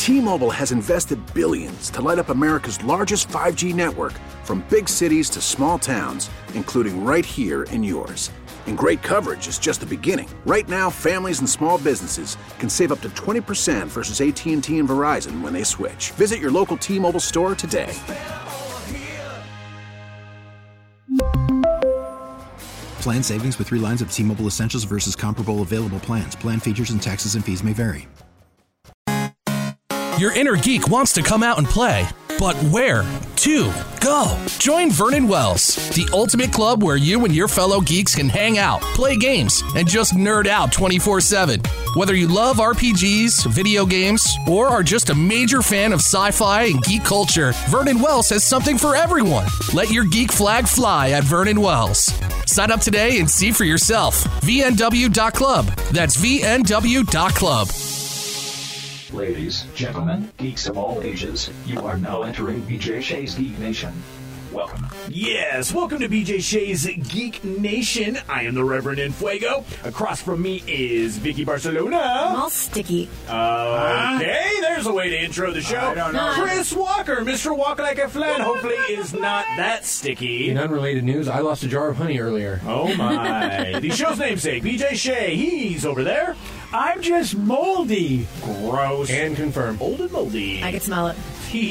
T-Mobile has invested billions to light up America's largest 5G network, from big cities to small towns, including right here in yours. And great coverage is just the beginning. Right now, families and small businesses can save up to 20% versus AT&T and Verizon when they switch. Visit your local T-Mobile store today. Plan savings with 3 lines of T-Mobile Essentials versus comparable available plans. Plan features and taxes and fees may vary. Your inner geek wants to come out and play, but where to go? Join Vernon Wells, the ultimate club where you and your fellow geeks can hang out, play games, and just nerd out 24/7. Whether you love RPGs, video games, or are just a major fan of sci-fi and geek culture, Vernon Wells has something for everyone. Let your geek flag fly at Vernon Wells. Sign up today and see for yourself. VNW.club. That's VNW.club. Ladies, gentlemen, geeks of all ages, you are now entering BJ Shea's Geek Nation. Welcome. Yes, welcome to BJ Shea's Geek Nation. I am the Reverend Enfuego. Across from me is Vicky Barcelona. I'm all sticky. Okay, there's a way to intro the show. I don't know. Chris Walker, Mr. Walk Like a Flan, hopefully is not that sticky. In unrelated news, I lost a jar of honey earlier. Oh my. The show's namesake, BJ Shea, he's over there. I'm just moldy. Gross. And confirmed. Old and moldy. I can smell it.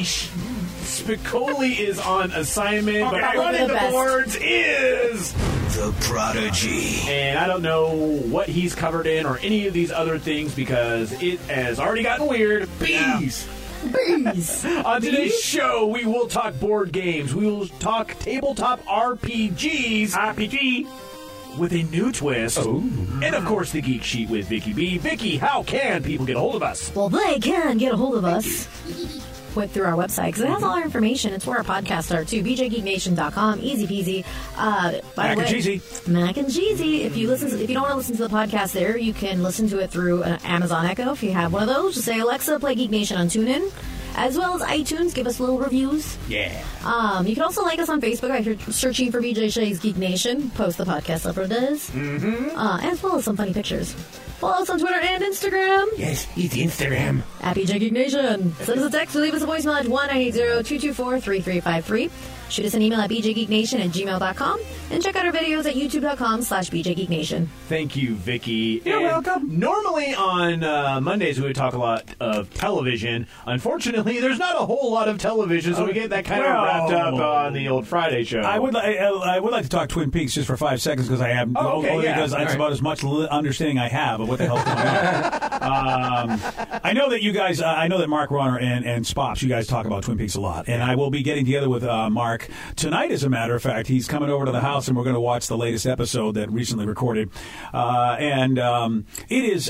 Spicoli is on assignment, but Probably running the the best. boards is The Prodigy. And I don't know what he's covered in or any of these other things because it has already gotten weird. Bees! Bees! On today's show, we will talk board games. We will talk tabletop RPGs. RPG! With a new twist. Ooh. And, of course, the Geek Sheet with Vicky B. Vicky, how can people get a hold of us? Well, they can get a hold of us through our website, because it has all our information. It's where our podcasts are, too. BJGeekNation.com. Easy peasy. Mac and cheesy. Mac and cheesy. If you don't want to listen to the podcast there, you can listen to it through an Amazon Echo. If you have one of those, just say, Alexa, play Geek Nation on TuneIn. As well as iTunes, give us little reviews. Yeah. You can also like us on Facebook by searching for BJ Shea's Geek Nation. Post the podcast up does. As well as some funny pictures. Follow us on Twitter and Instagram. Yes, it's Instagram. At BJ Geek Nation. Send us a text or leave us a voicemail at 1-980-224-3353. Shoot us an email at bjgeeknation@gmail.com. And check out our videos at youtube.com/bjgeeknation. Thank you, Vicky. You're And welcome. Normally on Mondays we would talk a lot of television. Unfortunately, there's not a whole lot of television, so we get that kind of wrapped up on the old Friday show. I would like to talk Twin Peaks just for 5 seconds because I have okay, only yeah. because that's about as much understanding I have of what the hell's going on. I know that you guys, I know that Mark Runner and Spops, you guys talk about Twin Peaks a lot, and I will be getting together with Mark tonight. As a matter of fact, he's coming over to the house, and we're going to watch the latest episode that recently recorded, and it is,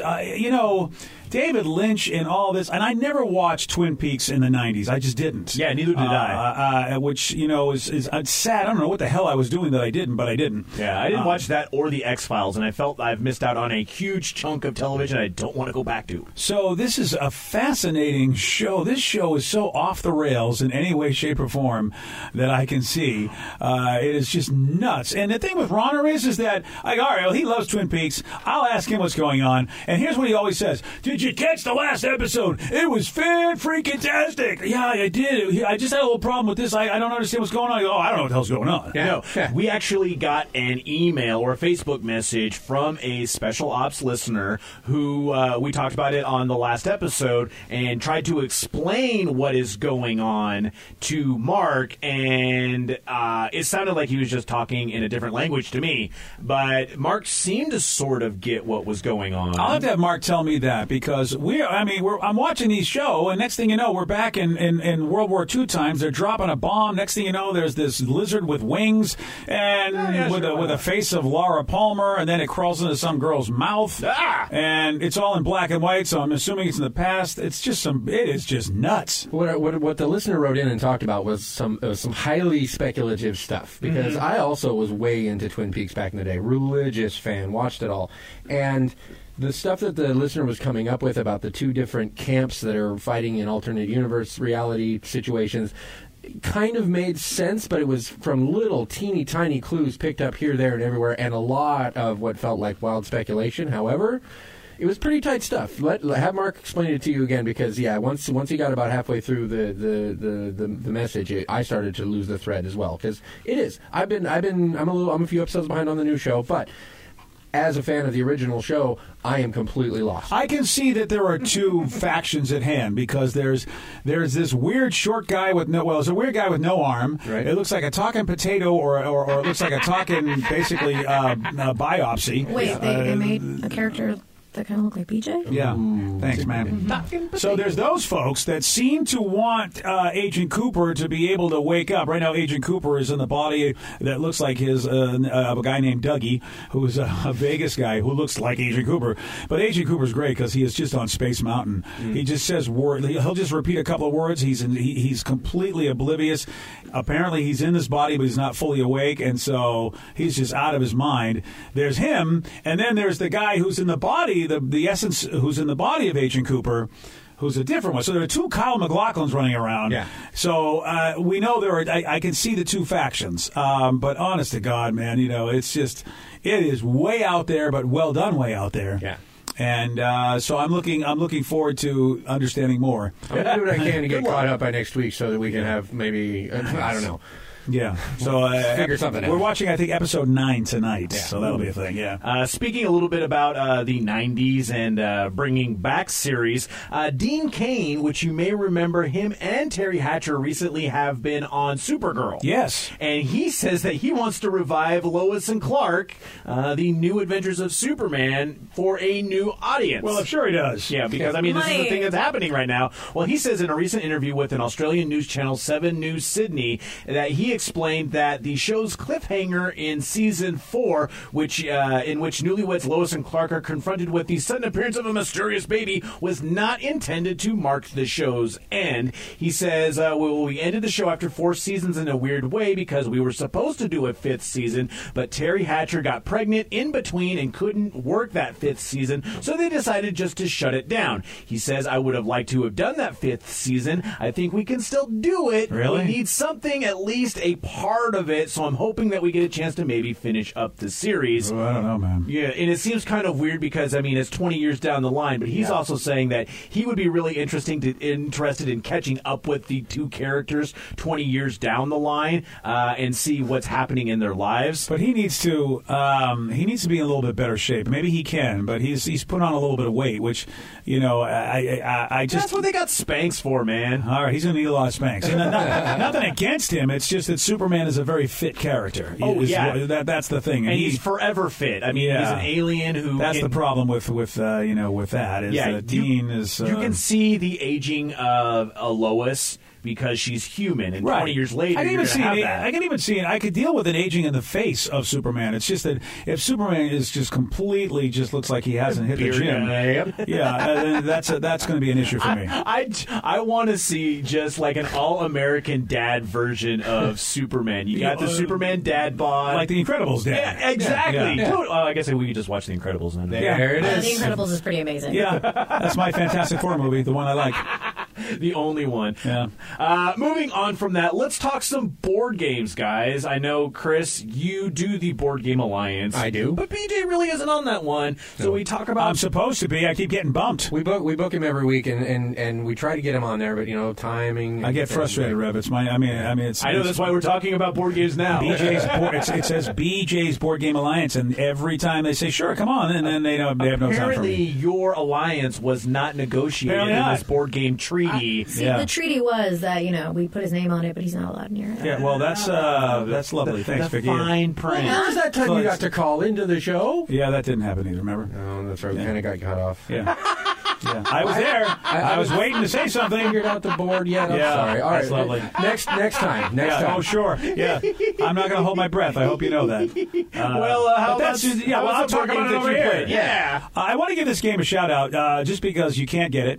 David Lynch and all this, and I never watched Twin Peaks in the 90s. I just didn't. Yeah, neither did I. Which, is sad. I don't know what the hell I was doing that I didn't, but I didn't. Yeah, I didn't watch that or the X-Files, and I felt I've missed out on a huge chunk of television I don't want to go back to. So this is a fascinating show. This show is so off the rails in any way, shape, or form that I can see. It is just nuts. And the thing with Ronner is that, all right, well, he loves Twin Peaks. I'll ask him what's going on. And here's what he always says. Did you catch the last episode? It was fan-freaking-tastic. Yeah, I did. I just had a little problem with this. I don't understand what's going on. I go, I don't know what the hell's going on. Yeah. No, we actually got an email or a Facebook message from a special ops listener who we talked about it on the last episode and tried to explain what is going on to Mark, and it sounded like he was just talking in a different language to me, but Mark seemed to sort of get what was going on. I'll have to have Mark tell me that because I'm watching these show, and next thing you know, we're back in World War II times. They're dropping a bomb. Next thing you know, there's this lizard with wings and with a face of Laura Palmer, and then it crawls into some girl's mouth, and it's all in black and white. So I'm assuming it's in the past. It is just nuts. What the listener wrote in and talked about was some highly speculative stuff, because I also was way into Twin Peaks back in the day, religious fan, watched it all, and the stuff that the listener was coming up with about the two different camps that are fighting in alternate universe reality situations kind of made sense, but it was from little teeny tiny clues picked up here, there, and everywhere, and a lot of what felt like wild speculation. However, It was pretty tight stuff. Have Mark explain it to you again, because once he got about halfway through the message, I started to lose the thread as well, because it is. I'm a few episodes behind on the new show, but as a fan of the original show, I am completely lost. I can see that there are two factions at hand, because there's this weird short guy with it's a weird guy with no arm. Right. It looks like a talking potato, or it looks like a talking basically biopsy. Wait, they made a character that kind of look like BJ? Yeah. Thanks, man. So there's those folks that seem to want Agent Cooper to be able to wake up. Right now, Agent Cooper is in the body that looks like his a guy named Dougie, who's a Vegas guy who looks like Agent Cooper. But Agent Cooper's great because he is just on Space Mountain. He just says words. He'll just repeat a couple of words. He's completely oblivious. Apparently, he's in this body, but he's not fully awake, and so he's just out of his mind. There's him, and then there's the guy who's in the body, the essence who's in the body of Agent Cooper, who's a different one. So there are two Kyle MacLachlans running around. Yeah. So we know there are. I can see the two factions. But honest to God, man, it's just, it is way out there, but well done, way out there. Yeah. And so I'm looking forward to understanding more. I'm going to do what I can to get caught up by next week so that we can have maybe, I don't know. Yeah, so figure something out. We're watching, I think, episode 9 tonight, so that'll be a thing. Yeah. Speaking a little bit about the '90s and bringing back series, Dean Cain, which you may remember, him and Terry Hatcher recently have been on Supergirl. Yes, and he says that he wants to revive Lois and Clark, the New Adventures of Superman, for a new audience. Well, I'm sure he does. Yeah, because this is the thing that's happening right now. Well, he says in a recent interview with an Australian news channel, 7 News Sydney, that he explained that the show's cliffhanger in season 4, in which newlyweds Lois and Clark are confronted with the sudden appearance of a mysterious baby, was not intended to mark the show's end. He says, we ended the show after 4 seasons in a weird way because we were supposed to do a 5th season, but Terry Hatcher got pregnant in between and couldn't work that 5th season, so they decided just to shut it down. He says, I would have liked to have done that 5th season. I think we can still do it. Really? We need something, at least a part of it, so I'm hoping that we get a chance to maybe finish up the series. Oh, I don't know, man. Yeah, and it seems kind of weird because, it's 20 years down the line, but he's also saying that he would be really interested in catching up with the two characters 20 years down the line and see what's happening in their lives. But he needs to be in a little bit better shape. Maybe he can, but he's put on a little bit of weight, which, I just... That's what they got Spanx for, man. All right, he's going to need a lot of Spanx. And nothing against him, it's just that Superman is a very fit character. That's the thing. And he's forever fit. He's an alien who... That's the problem with that, is that Dean is... You can see the aging of a Lois because she's human, and 20 years later, you're going to have that. I can even see it. I could deal with an aging in the face of Superman. It's just that if Superman is just completely looks like he hasn't hit the gym, that's going to be an issue for me. I want to see just like an all-American dad version of Superman. You got the Superman dad bod. Like the Incredibles dad. Yeah, exactly. Yeah. I guess we could just watch the Incredibles then. There it is. The Incredibles is pretty amazing. Yeah, that's my Fantastic Four movie, the one I like. The only one. Yeah. Moving on from that, let's talk some board games, guys. I know, Chris, you do the Board Game Alliance. I do. But BJ really isn't on that one. So we talk about... I'm supposed to be. I keep getting bumped. We book him every week, and we try to get him on there, but, timing... I get frustrated, Rev. It's my... I know that's why we're talking about board games now. It says BJ's Board Game Alliance, and every time they say, sure, come on, and then they have no time for me. Apparently, your alliance was not negotiated in this board game treaty. The treaty was that, we put his name on it, but he's not allowed near it. Yeah, well, that's lovely. Thanks, Vicky. Fine print. Well, was that time you got to call into the show? Yeah, that didn't happen either, remember? Oh, that's right. We kind of got cut off. Yeah. Yeah. I was there. I was waiting to say something. Figured out the board yet? I'm sorry. All right, that's lovely. Next time. Oh, sure. Yeah. I'm not going to hold my breath. I hope you know that. I'll talk about it over here. Yeah. I want to give this game a shout out just because you can't get it.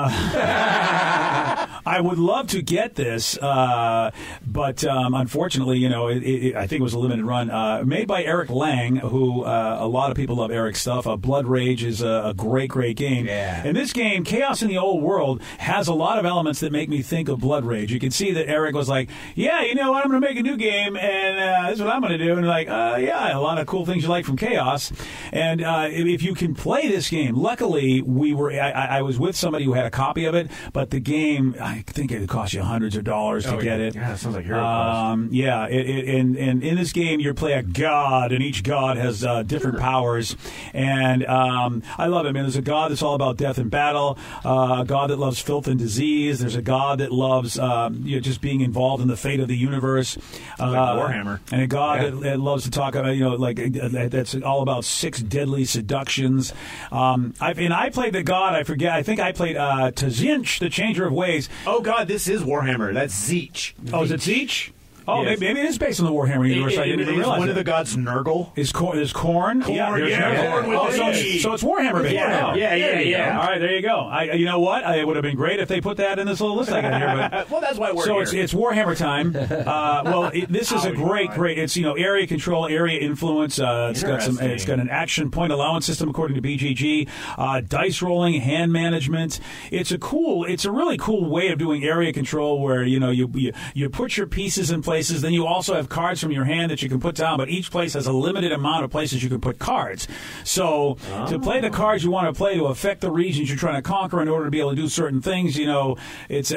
I would love to get this, but unfortunately, I think it was a limited run. Made by Eric Lang, who a lot of people love Eric's stuff. Blood Rage is a great game. Yeah. And this game, Chaos in the Old World, has a lot of elements that make me think of Blood Rage. You can see that Eric was like, yeah, you know what, I'm going to make a new game, and this is what I'm going to do. And like, yeah, a lot of cool things you like from Chaos. And if you can play this game, luckily, I was with somebody who had a copy of it, but the game, I think it cost you hundreds of dollars to get it. Yeah, it sounds like hero cost. Yeah, and in this game, you play a god, and each god has different powers. And I love it, man. There's a god that's all about death and battle, a god that loves filth and disease. There's a god that loves just being involved in the fate of the universe. Like Warhammer. And a god that loves to talk about, that's all about 6 deadly seductions. I played the god, I forget, I think I played Tzinch, the Changer of Ways. Oh, God, this is Warhammer. That's Zeech. Oh, is it Zeech? Oh, Yes. maybe it is based on the Warhammer universe. I didn't even realize one it. of the gods Nurgle. Is Korn? There's Korn, Korn, there's Nurgle. Korn with so, the E. so it's Warhammer based. Yeah, yeah. All right, there you go. You know what? It would have been great if they put that in this little list I got here. But Well, that's why we're so here. it's Warhammer time. This is a great. It's area control, area influence. It's got an action point allowance system according to BGG. Dice rolling, hand management. It's a really cool way of doing area control where you put your pieces in places. Then you also have cards from your hand that you can put down, but each place has a limited amount of places you can put cards. So to play the cards you want to play to affect the regions you're trying to conquer in order to be able to do certain things, it's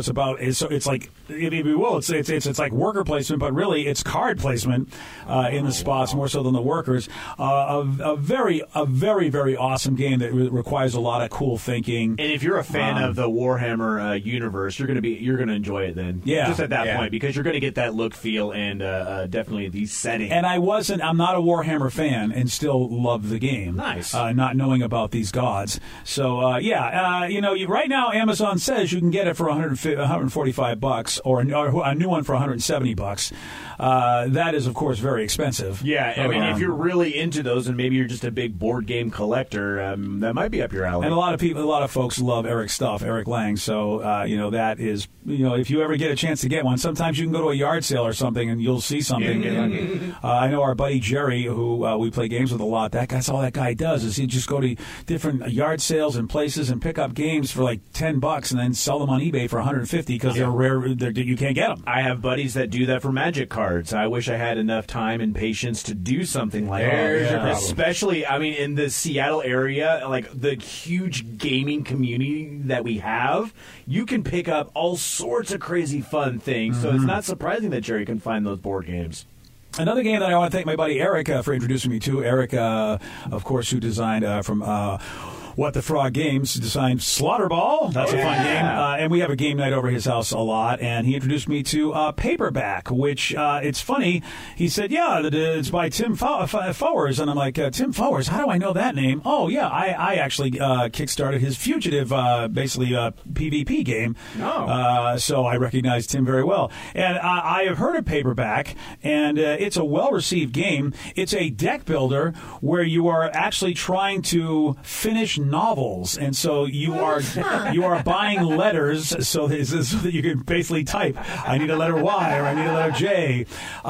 like worker placement, but really it's card placement in the spots more so than the workers. A very, very awesome game that requires a lot of cool thinking. And if you're a fan of the Warhammer universe, you're gonna enjoy it then. Yeah. Just at that point, because you're gonna get that look, feel, and definitely the setting. And I'm not a Warhammer fan, and still love the game. Nice. Not knowing about these gods. So right now Amazon says you can get it for $145, or a new one for $170. That is, of course, very expensive. Yeah, I mean, if you're really into those, and maybe you're just a big board game collector, that might be up your alley. And a lot of folks love Eric's stuff, Eric Lang. So that is, if you ever get a chance to get one, sometimes you can go to a yard sale or something and you'll see something. I know our buddy Jerry, who we play games with a lot. That's all that guy does is he just go to different yard sales and places and pick up games for like $10 and then sell them on eBay for $150 because they're rare. You can't get them. I have buddies that do that for Magic cards. I wish I had enough time and patience to do something like that. Especially, I mean, in the Seattle area, like the huge gaming community that we have, you can pick up all sorts of crazy fun things. So it's not surprising that Jerry can find those board games. Another game that I want to thank my buddy Eric for introducing me to. Eric, of course, who designed from What the Frog Games, designed Slaughterball. That's a fun game. And we have a game night over his house a lot. And he introduced me to Paperback, which it's funny. He said, it's by Tim Fowers. And I'm like, Tim Fowers, how do I know that name? Oh, yeah, I actually kickstarted his Fugitive, basically PvP game. So I recognize Tim very well. And I have heard of Paperback, and it's a well-received game. It's a deck builder where you are actually trying to finish novels, and so you are buying letters so that you can basically type, I need a letter Y or I need a letter J,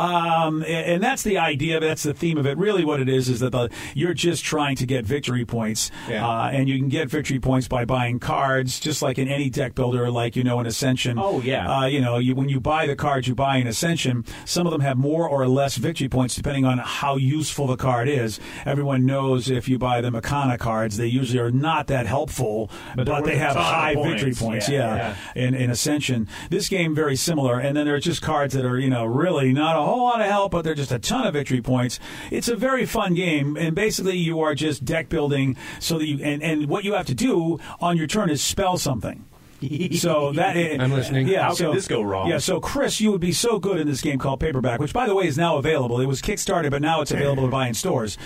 and that's the idea. That's the theme of it. Really, what it is that you're just trying to get victory points, and you can get victory points by buying cards, just like in any deck builder, like in Ascension. Oh yeah. When you buy the cards you buy in Ascension, some of them have more or less victory points depending on how useful the card is. Everyone knows if you buy the Makana cards, they usually are not that helpful, but they have high victory points. In Ascension, this game very similar. And then there are just cards that are really not a whole lot of help, but they're just a ton of victory points. It's a very fun game, and basically you are just deck building so that you and what you have to do on your turn is spell something. So I'm listening. How could this go wrong? Yeah, so Chris, you would be so good in this game called Paperback, which, by the way, is now available. It was Kickstarted, but now it's available to buy in stores.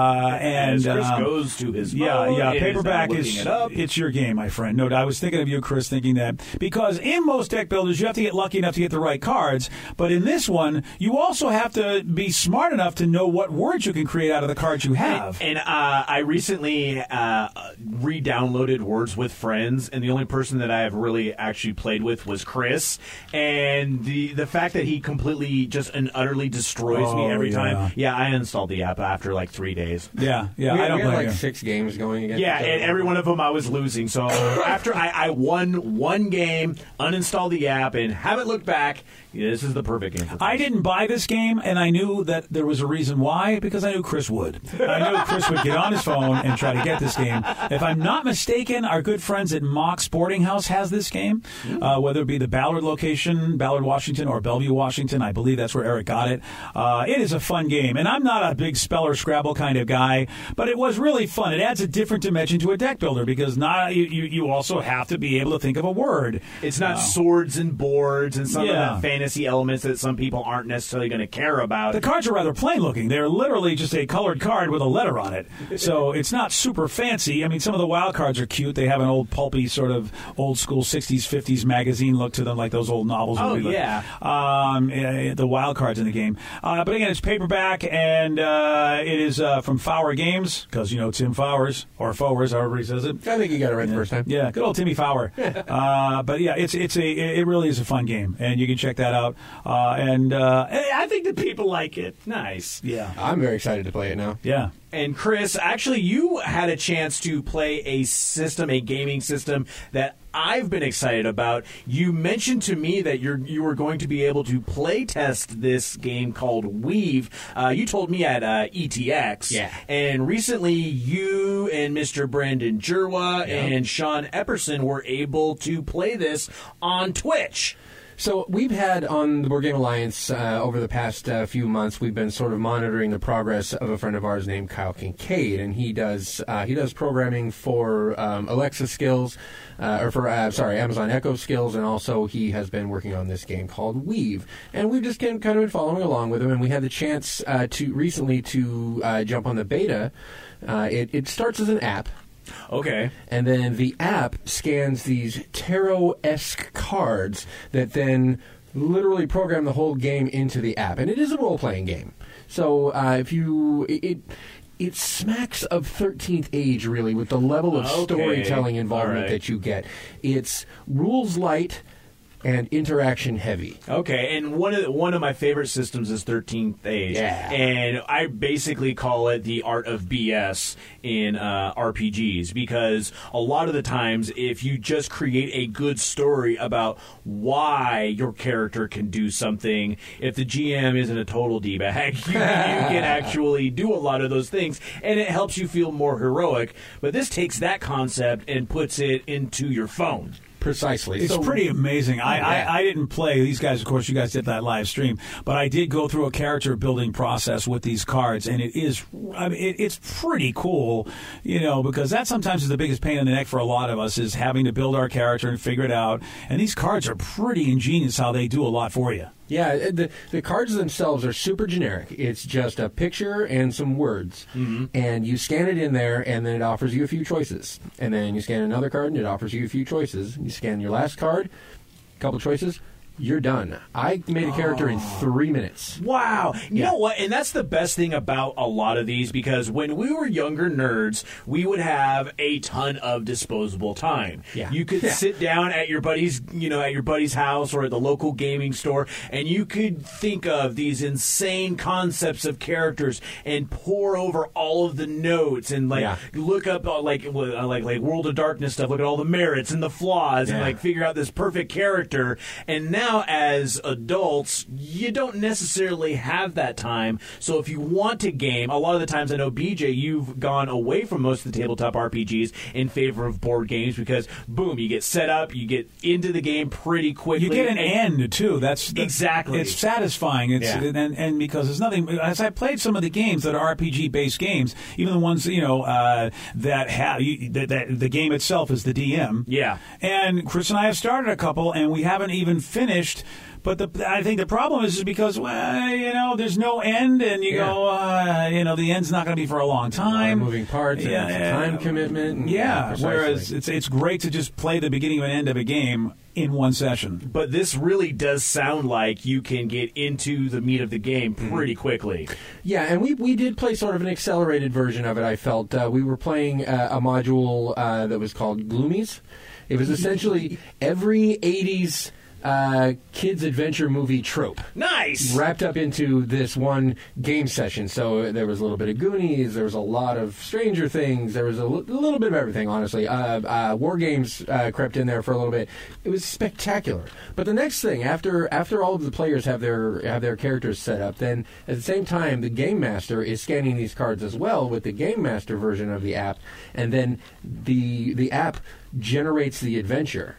And Chris goes to his phone. Paperback it's your game, my friend. No, I was thinking of you, Chris, thinking that because in most deck builders you have to get lucky enough to get the right cards, but in this one you also have to be smart enough to know what words you can create out of the cards you have. And I recently re-downloaded Words with Friends, and the only person that I've really actually played with was Chris, and the fact that he completely just and utterly destroys me every time. Yeah, I uninstalled the app after like 3 days. Yeah. We I don't had blame like you. 6 games going against Yeah, each other. and every one of them I was losing. So after I won one game, uninstalled the app, and haven't looked back. Yeah, this is the perfect game for me. I didn't buy this game, and I knew that there was a reason why, because I knew Chris would. I knew Chris would get on his phone and try to get this game. If I'm not mistaken, our good friends at Mock Sporting House has this game, whether it be the Ballard location, Ballard, Washington, or Bellevue, Washington. I believe that's where Eric got it. It is a fun game, and I'm not a big speller Scrabble kind of guy, but it was really fun. It adds a different dimension to a deck builder, because you also have to be able to think of a word. It's not swords and boards and some of Yeah. the fantasy elements that some people aren't necessarily going to care about. The cards are rather plain looking. They're literally just a colored card with a letter on it. So it's not super fancy. I mean, some of the wild cards are cute. They have an old pulpy sort of old school 60s, 50s magazine look to them, like those old novels. Oh, would be. yeah. The wild cards in the game. But again, it's paperback, and it is from Fowler Games, because, Tim Fowers, or Fowers, however he says it. I think you got it right the first time. Yeah, good old Timmy Fowler. But yeah, it really is a fun game, and you can check that out. And I think that people like it. Nice. Yeah. I'm very excited to play it now. Yeah. And Chris, actually, you had a chance to play a gaming system that I've been excited about. You mentioned to me that you were going to be able to play test this game called Weave. You told me at ETX. Yeah. And recently, you and Mr. Brandon Jerwa and Sean Epperson were able to play this on Twitch. So we've had on the Board Game Alliance over the past few months, we've been sort of monitoring the progress of a friend of ours named Kyle Kincaid, and he does programming for Alexa skills, Amazon Echo skills, and also he has been working on this game called Weave, and we've just kind of been following along with him, and we had the chance recently to jump on the beta. It starts as an app. Okay. And then the app scans these tarot-esque cards that then literally program the whole game into the app. And it is a role-playing game. So it smacks of 13th Age, really, with the level of storytelling involvement that you get. It's rules light and interaction heavy. Okay, and one of my favorite systems is 13th Age. Yeah. And I basically call it the art of BS in RPGs, because a lot of the times if you just create a good story about why your character can do something, if the GM isn't a total D-bag, you can actually do a lot of those things, and it helps you feel more heroic. But this takes that concept and puts it into your phone. Precisely. It's pretty amazing. I didn't play. These guys, of course, you guys did that live stream, but I did go through a character building process with these cards, and it's pretty cool, because that sometimes is the biggest pain in the neck for a lot of us, is having to build our character and figure it out. And these cards are pretty ingenious how they do a lot for you. Yeah, the cards themselves are super generic. It's just a picture and some words. Mm-hmm. And you scan it in there, and then it offers you a few choices. And then you scan another card, and it offers you a few choices. You scan your last card, a couple choices. You're done. I made a character in 3 minutes. Wow. You know what? And that's the best thing about a lot of these, because when we were younger nerds, we would have a ton of disposable time. Yeah. You could sit down at your buddy's, house or at the local gaming store, and you could think of these insane concepts of characters and pore over all of the notes and look up like World of Darkness stuff, look at all the merits and the flaws and figure out this perfect character. And now, as adults, you don't necessarily have that time. So if you want to game, a lot of the times, I know, BJ, you've gone away from most of the tabletop RPGs in favor of board games, because, boom, you get set up, you get into the game pretty quickly. You get an end, too. That's exactly. It's satisfying. And because there's nothing, as I played some of the games that are RPG-based games, even the ones, that have, the game itself is the DM. Yeah. And Chris and I have started a couple, and we haven't even finished. But I think the problem is because, there's no end, and you go, the end's not going to be for a long time. Moving parts, and it's a time commitment. Whereas it's great to just play the beginning and end of a game in one session. But this really does sound like you can get into the meat of the game pretty quickly. Yeah, and we did play sort of an accelerated version of it, I felt. We were playing a module that was called Gloomies. It was essentially every 80s kids adventure movie trope. Nice! Wrapped up into this one game session. So there was a little bit of Goonies, there was a lot of Stranger Things, there was a little bit of everything, honestly. War Games crept in there for a little bit. It was spectacular. But the next thing, after all of the players have their characters set up, then at the same time, the Game Master is scanning these cards as well with the Game Master version of the app, and then the app generates the adventure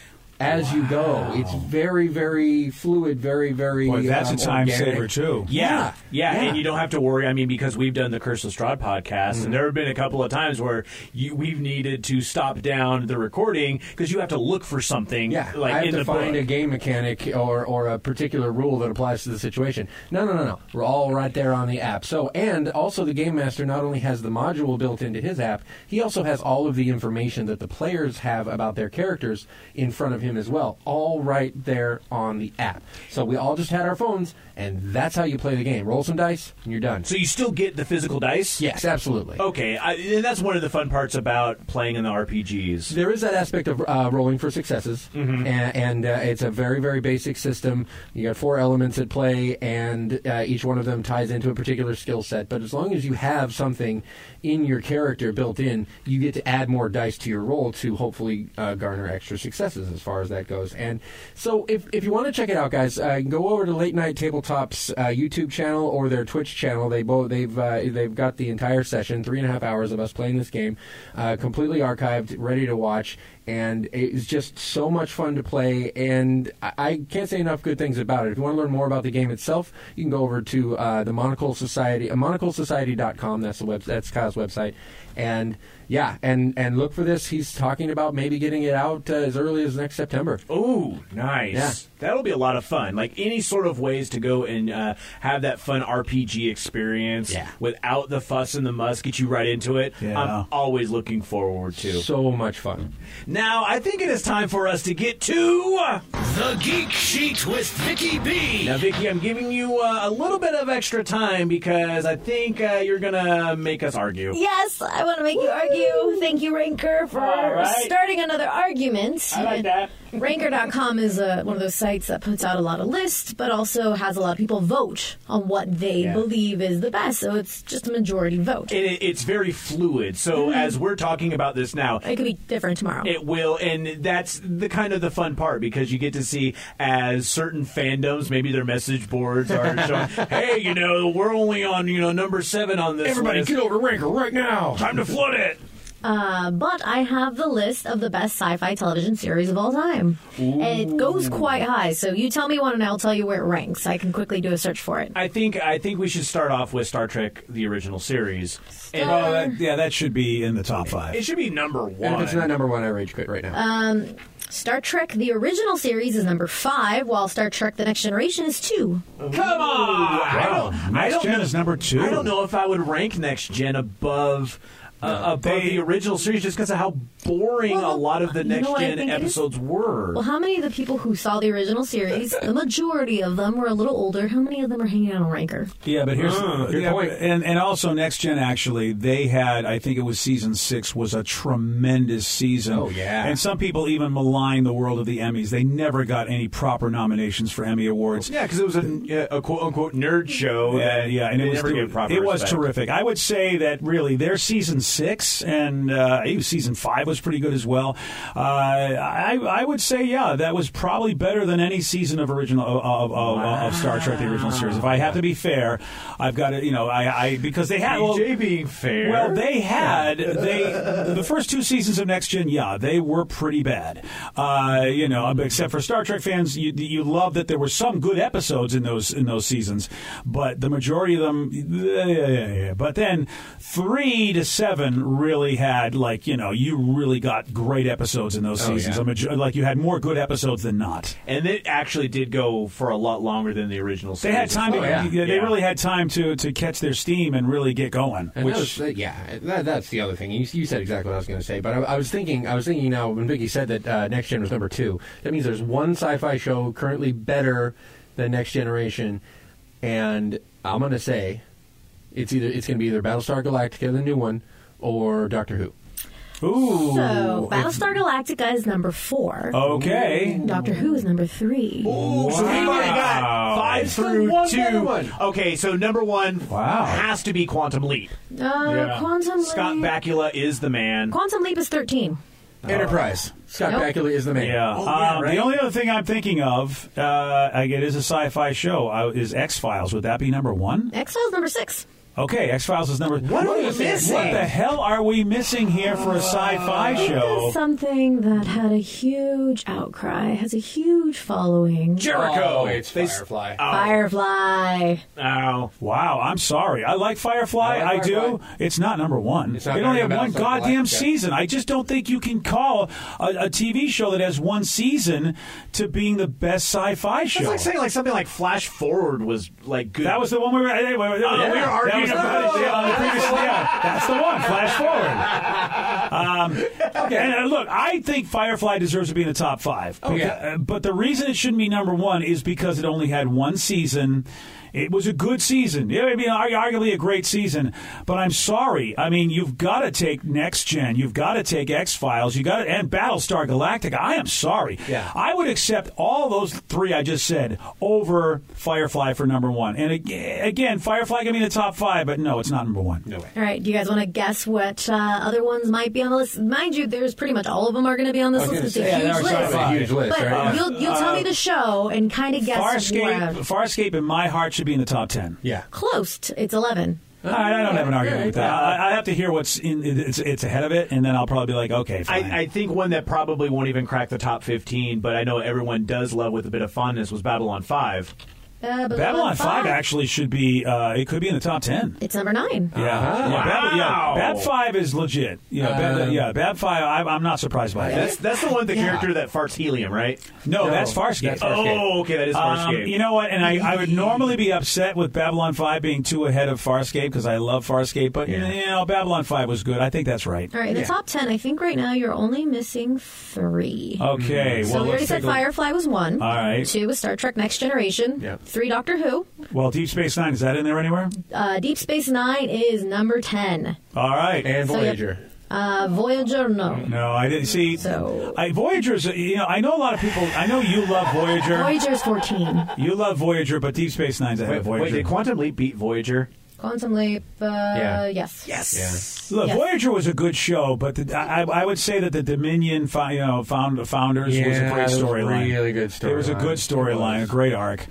as you go. It's very, very fluid, very, very Boy, that's a time organic. saver, too. Yeah, and you don't have to worry. I mean, because we've done the Curse of Strahd podcast, and there have been a couple of times where we've needed to stop down the recording because you have to look for something. Yeah, like I have in to the find book. a game mechanic or a particular rule that applies to the situation. No. We're all right there on the app. So, and also the Game Master not only has the module built into his app, he also has all of the information that the players have about their characters in front of him as well, all right there on the app. So we all just had our phones, and that's how you play the game. Roll some dice, and you're done. So you still get the physical dice? Yes, absolutely. Okay, and that's one of the fun parts about playing in the RPGs. There is that aspect of rolling for successes, and it's a very, very basic system. You got 4 elements at play, and each one of them ties into a particular skill set. But as long as you have something in your character built in, you get to add more dice to your roll to hopefully garner extra successes as far as that goes. And so if you want to check it out, guys, go over to Late Night Tabletop's YouTube channel or their Twitch channel. They've got the entire session, 3.5 hours of us playing this game, completely archived, ready to watch. And it's just so much fun to play, and I can't say enough good things about it. If you want to learn more about the game itself, you can go over to the Monocle Society, monoclesociety.com. That's Kyle's website. And yeah, and look for this. He's talking about maybe getting it out as early as next September. Oh, nice. Yeah. That'll be a lot of fun. Like any sort of ways to go and have that fun RPG experience without the fuss and the muss, get you right into it. Yeah. I'm always looking forward to. So much fun. Now, I think it is time for us to get to the Geek Sheet with Vicky B. Now, Vicky, I'm giving you a little bit of extra time because I think you're going to make us argue. Yes, I want to make you argue. Thank you, Ranker, for starting another argument. I like that. Ranker.com is one of those sites that puts out a lot of lists, but also has a lot of people vote on what they believe is the best. So it's just a majority vote. It's very fluid. So as we're talking about this now, it could be different tomorrow. It will, and that's the kind of the fun part because you get to see as certain fandoms, maybe their message boards are showing, hey, we're only on number 7 on this Everybody list. get over to Ranker right now. Time to flood it. But I have the list of the best sci-fi television series of all time. Ooh. And it goes quite high. So you tell me one and I'll tell you where it ranks. I can quickly do a search for it. I think we should start off with Star Trek, the original series. And, that should be in the top 5. It should be number 1. And if it's not number 1, I rage quit right now. Star Trek, the original series, is number 5, while Star Trek, the Next Generation is 2. Come on! Wow. Next Gen is number 2. I don't know if I would rank Next Gen above the original series just because of how boring a lot of the Next Gen episodes were. Well, how many of the people who saw the original series, the majority of them were a little older, how many of them are hanging out on Ranker? Yeah, but here's the point. And also Next Gen, actually, they had, I think it was season 6, was a tremendous season. Oh, yeah. And some people even malign the world of the Emmys. They never got any proper nominations for Emmy Awards. Yeah, because it was a quote-unquote nerd show. And it was, never gave proper it was respect. terrific. I would say that really their season 6 and even season 5 was pretty good as well. I would say, that was probably better than any season of of Star Trek, the original series. If I have to be fair, I've got to, because they had DJ being fair. Well, they had the first 2 seasons of Next Gen. Yeah, they were pretty bad. Except for Star Trek fans, you love that there were some good episodes in those seasons, but the majority of them, But then 3 to 7 really had you really got great episodes in those seasons. Yeah. You had more good episodes than not. And it actually did go for a lot longer than the original series. They had time. They really had time to catch their steam and really get going. And that's the other thing. You said exactly what I was going to say. But I was thinking now when Vicky said that Next Gen was number 2, that means there's one sci-fi show currently better than Next Generation, and I'm going to say it's going to be either Battlestar Galactica, the new one, or Doctor Who. Ooh. So, Battlestar Galactica is number 4. Okay. Doctor Who is number 3. Ooh, so we've already got 5 through one 2. better one. Okay, so number 1 Wow. has to be Quantum Leap. Quantum Leap. Scott Bakula is the man. Quantum Leap is 13. Enterprise. Scott Nope. Bakula is the man. Yeah. The only other thing I'm thinking of, it is a sci-fi show, is X-Files. Would that be number 1? X-Files number 6. Okay, X-Files is number... What are we missing? What the hell are we missing here for a sci-fi show? Something that had a huge outcry, has a huge following. Jericho. Oh, it's Firefly. Firefly. Oh. Wow, I'm sorry. I like Firefly. I like do. Firefly. It's not number 1. It's not They only have number one Battlestar goddamn Galactica. season. I just don't think you can call a TV show that has one season to being the best sci-fi show. It's like saying something like Flash Forward was like good. That was the one we were arguing about. That's the one. Flash forward. And look, I think Firefly deserves to be in the top 5. But the reason it shouldn't be number 1 is because it only had one season. It was a good season. Yeah, I mean, arguably a great season. But I'm sorry. I mean, you've got to take Next Gen. You've got to take X-Files. And Battlestar Galactica. I am sorry. Yeah. I would accept all those 3 I just said over Firefly for number 1. And again, Firefly can be in the top 5, but no, it's not number 1. No way. All right, do you guys want to guess what other ones might be on the list? Mind you, there's pretty much all of them are going to be on this list. It's a huge list. A huge list, But right? you'll tell me the show and kind of guess Farscape in my heart should be in the top 10. Yeah. close. It's 11. I don't have an argument with that. I have to hear what's it's ahead of it, and then I'll probably be like, okay, fine. I think one that probably won't even crack the top 15, but I know everyone does love with a bit of fondness was Babylon 5. Babylon 5 actually should be, it could be in the top 10. It's number 9. Wow. Bab 5 is legit. Bab 5, I'm not surprised by it. That's the one, the character that farts helium, right? No, that's Farscape. Oh, okay, that is Farscape. You know what? And I would normally be upset with Babylon 5 being too ahead of Farscape because I love Farscape, but Babylon 5 was good. I think that's right. All right, in the top 10, I think right now you're only missing 3. Okay. So we already said Firefly was 1. All right. 2 was Star Trek Next Generation. Yep. 3, Doctor Who. Well, Deep Space Nine, is that in there anywhere? Deep Space Nine is number 10. All right. And So, Voyager. Voyager, no. No, I didn't see. So- Voyager's. I know a lot of people. I know you love Voyager. Voyager's 14. You love Voyager, but Deep Space Nine's ahead of Voyager. Wait, did Quantum Leap beat Voyager? Quantum Leap, yes. Yes. Look, Yes. Voyager was a good show, but I would say that the Dominion, Founders was a great storyline. Really good storyline. It was a good storyline, a great arc.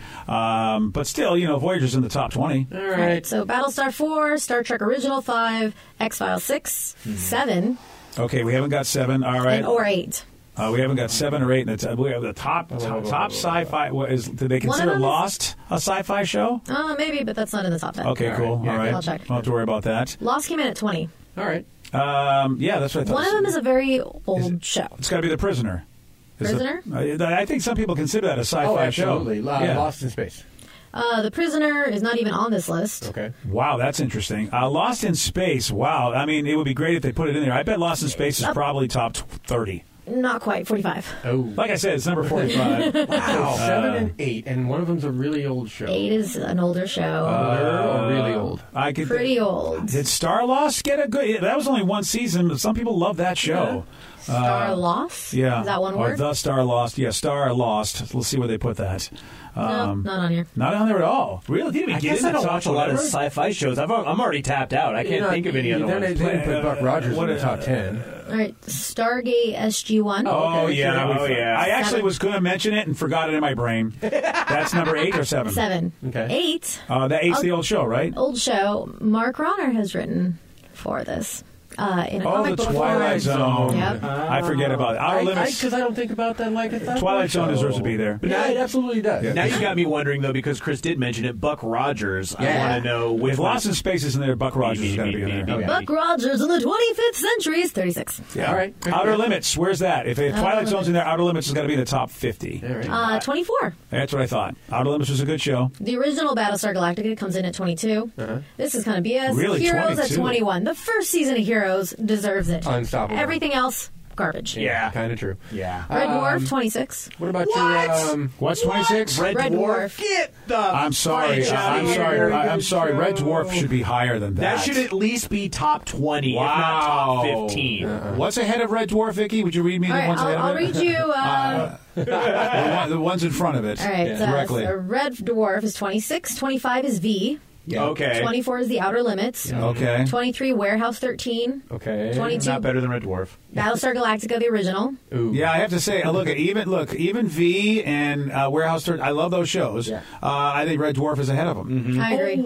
But still, Voyager's in the top 20. All All right, so Battlestar 4, Star Trek Original 5, X-Files 6, 7, Okay, we haven't got 7. All right. or 8. We haven't got 7 or 8. We have the top sci-fi. Did they consider them is- Lost a sci-fi show? Maybe, but that's not in the top 10. Okay, cool. Yeah, All right. I'll check. Don't have to worry about that. Lost came in at 20. All right. Yeah, that's what I thought. One of them is a very old show. It's got to be The Prisoner. Prisoner? I think some people consider that a sci-fi Oh, show. absolutely. Yeah. Lost in Space. The Prisoner is not even on this list. Okay. Wow, that's interesting. Lost in Space. Wow. I mean, it would be great if they put it in there. I bet Lost in Space is probably top 30. Not quite, 45. Oh. Like I said, it's number 45. Wow. 7 and 8, and one of them's a really old show. 8 is an older show. Or really old. Pretty old. Did Star Lost get a good... That was only one season, but some people love that show. Star Lost? Yeah. Is that one word? Or The Star Lost. Yeah, Star Lost. Let's see where they put that. No, not on here. Not on there at all. Really? Didn't we I get guess in I the don't top watch a lot of whatever? sci-fi shows. I'm already tapped out. I can't think of any other Then ones. they didn't put Buck Rogers in the top 10. All right, Stargate SG-1. Oh, yeah. I actually 7. was going to mention it and forgot it in my brain. That's number 8 or 7? 7. Okay. 8, That 8's the old show, right? old show. Mark Ronner has written for this. In a Oh, comic the book Twilight form. Zone. Yep. I forget about it. Outer Limits. Because I don't think about that like I thought. Twilight Zone deserves to be there. Yeah, it absolutely does. Yeah. Now you got me wondering, though, because Chris did mention it, Buck Rogers. I Yeah. want to know which If Lost in Space is in there, Buck Rogers has got to be in there. Oh, yeah. Buck Rogers in the 25th century is 36. Yeah. All right. Outer Limits, where's that? If Twilight Zone's in there, Outer Limits has got to be in the top 50. All right. 24. That's what I thought. Outer Limits was a good show. The original Battlestar Galactica comes in at 22. This is kind of BS. Really, Heroes 22? at 21. The first season of Heroes deserves it. Unstoppable. Everything else, garbage. Yeah. Kind of true. Yeah. Red Dwarf, 26. What about What? your... What's 26? Red Dwarf. Get the I'm sorry. French out I'm of sorry. here. I'm sorry. Red Dwarf should be higher than that. That should at least be top 20, if not top 15. What's ahead of Red Dwarf, Vicky? Would you read me All the right, ones ahead I'll of it? read you. The ones in front of it. All right, Directly. so Red Dwarf is 26. 25 is V. Okay. 24 is The Outer Limits. Okay. 23, Warehouse 13. Okay. 22, Not better than Red Dwarf. Battlestar Galactica, the original. Ooh. Yeah, I have to say, even V and Warehouse 13, I love those shows. Yeah. I think Red Dwarf is ahead of them. I agree.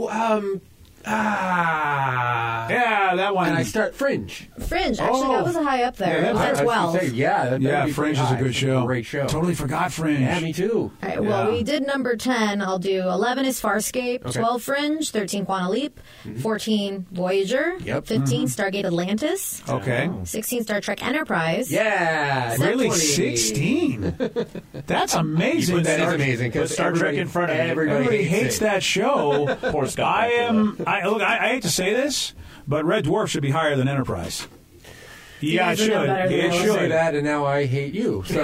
Yeah, that one. And I start Fringe. Fringe, actually, that was high up there. Yeah, It was I- at I 12. Say, that'd be Fringe pretty is a high. good show. Great show. Totally forgot Fringe. Yeah, me too. All right, well, Yeah. we did number 10. I'll do 11 is Farscape, 12 Fringe, 13 Quantum Leap, 14 Voyager, Yep. 15 Stargate Atlantis, Okay. 16 Star Trek Enterprise. Yeah. Really, 20. 16? That's amazing. That is amazing. Put Because Star Trek in front of me. Everybody hates that show. Poor Scott. I hate to say this, but Red Dwarf should be higher than Enterprise. Yeah, it guys are no should. better than It us. Say should. that, and now I hate you. So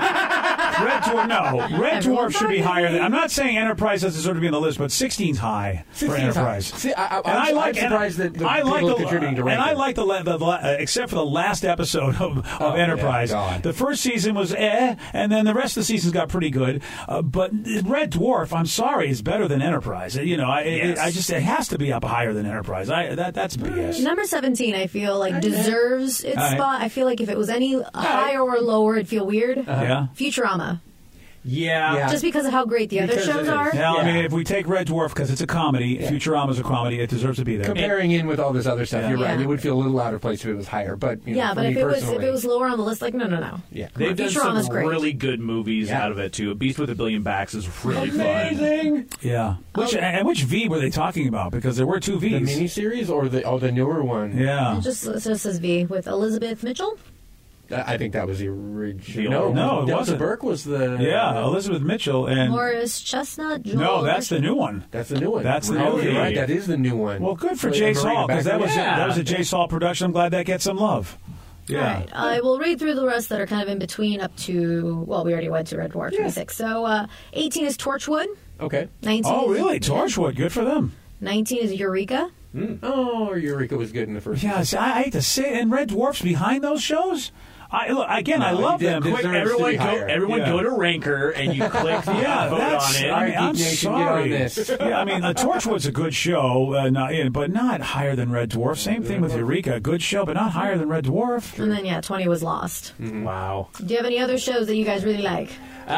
Red Dwarf, no. Red Everyone Dwarf should be thought higher you. than. I'm not saying Enterprise doesn't deserve to be on the list, but 16's high for 16's Enterprise. high. See, I'm I'm surprised that the I like people the, contributing to and I ranking. like except for the last episode of Enterprise. yeah, God. The first season was and then the rest of the seasons got pretty good. But Red Dwarf, I'm sorry, is better than Enterprise. You know, it has to be up higher than Enterprise. That's BS. Number 17, I feel like deserves its All right. spot. I feel like if it was any higher or lower, it'd feel weird. Yeah. Futurama. Yeah. Just because of how great the other Because it shows is. are. Now, I Yeah. mean, if we take Red Dwarf because it's a comedy, Futurama's a comedy, it deserves to be there. Comparing in with all this other stuff, you're right. Yeah. It would feel a little out of place if it was higher. But you know, Yeah, for but me if it personally, was lower on the list, like no. yeah. They've done Futurama's some great. really good movies Yeah. out of it, too. A Beast with a Billion Backs is really fun. Amazing. Yeah. Which V were they talking about? Because there were two The Vs. miniseries or the newer one? Yeah. It just says V with Elizabeth Mitchell. I think that was the original. No, it Delta wasn't. Burke was the. Yeah, Elizabeth Mitchell and Morris Chestnut. Joel no, that's the new one. That's the new one. That's the Oh, new you're one. right. That is the new one. Well, good for Wait, Jay I'm bringing Saul it back because that to was you. that was a Jay Saul production. I'm glad that gets some love. Yeah. All right. I will read through the rest that are kind of in between up to, well, we already went to Red Dwarf, 26. So 18 is Torchwood. Okay. 19 Oh, is, really? Torchwood, good for them. 19 is Eureka. Oh, Eureka was good in the first. Yeah, see, I hate to say it, and Red Dwarf's behind those shows. I love you them. did Quick, deserve Everyone, to be higher. go to Ranker and you click the Yeah, vote that's. on it. I mean, I'm Geek Nation, get sorry. on this. Yeah, I mean, Torchwood's a good show, but not higher than Red Dwarf. Same thing with Eureka, good show, but not higher than Red Dwarf. And then, 20 was Lost. Wow. Do you have any other shows that you guys really like?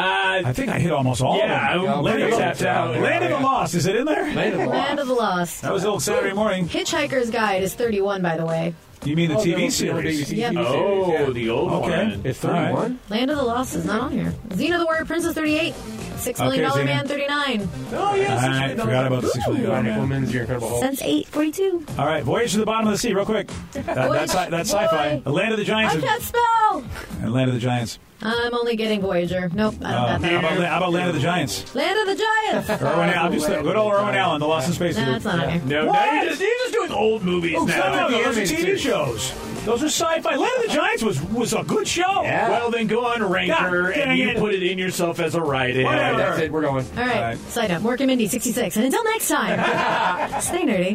I think I hit almost all Yeah, of them. I'm Land pretty of tapped out. Land of the Lost, is it in there? Land of the Lost. That was a little Saturday morning. Hitchhiker's Guide is 31, by the way. You mean the Oh, TV the series? BBC Yep. series, Oh, yeah. the old Okay. one. It's All right. 31. Land of the Lost is not on here. Xena the Warrior Princess 38. $6 million Okay, Xena. Man 39. Oh, yes. I forgot about the $6 million Bionic man. Woman's Your Incredible Hulk. Sense 8, 42. All right, Voyage to the Bottom of the Sea, real quick. That's sci-fi. Boy. The Land of the I Giants can't spell! and Land of the Giants. I'm only getting Voyager. Nope, I don't got How that. about Land of the Giants? Land of the Giants! Irwin Allen, good old Irwin Allen, The Lost in Space. Nah, it's not on here. No, now you're just doing old movies No, now. those are animated TV series. shows. Those are sci-fi. Land of the Giants was a good show. Yeah. Well, then go on Ranker God dang and you it. put it in yourself as a write-in. Whatever. That's it. We're going. All right, right. side up. Mork and Mindy, 66. And until next time, stay nerdy.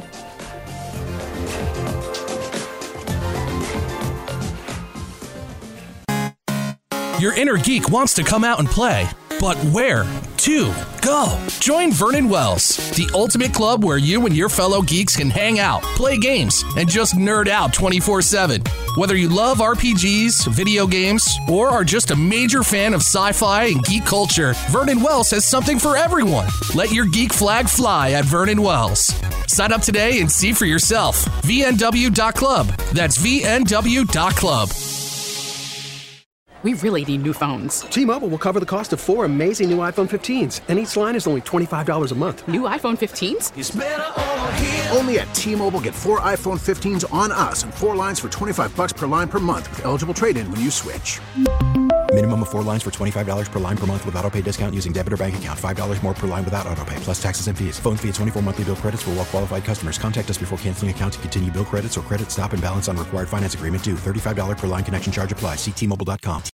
Your inner geek wants to come out and play, but where to go? Join Vernon Wells, the ultimate club where you and your fellow geeks can hang out, play games, and just nerd out 24/7. Whether you love RPGs, video games, or are just a major fan of sci-fi and geek culture, Vernon Wells has something for everyone. Let your geek flag fly at Vernon Wells. Sign up today and see for yourself. VNW.club. That's VNW.club. We really need new phones. T-Mobile will cover the cost of 4 amazing new iPhone 15s, and each line is only $25 a month. New iPhone 15s? Only at T-Mobile, get 4 iPhone 15s on us and 4 lines for $25 per line per month with eligible trade-in when you switch. Minimum of 4 lines for $25 per line per month with autopay discount using debit or bank account. $5 more per line without autopay, plus taxes and fees. Phone fee at 24 monthly bill credits for well-qualified customers. Contact us before canceling account to continue bill credits or credit stop and balance on required finance agreement due. $35 per line connection charge applies. See T-Mobile.com.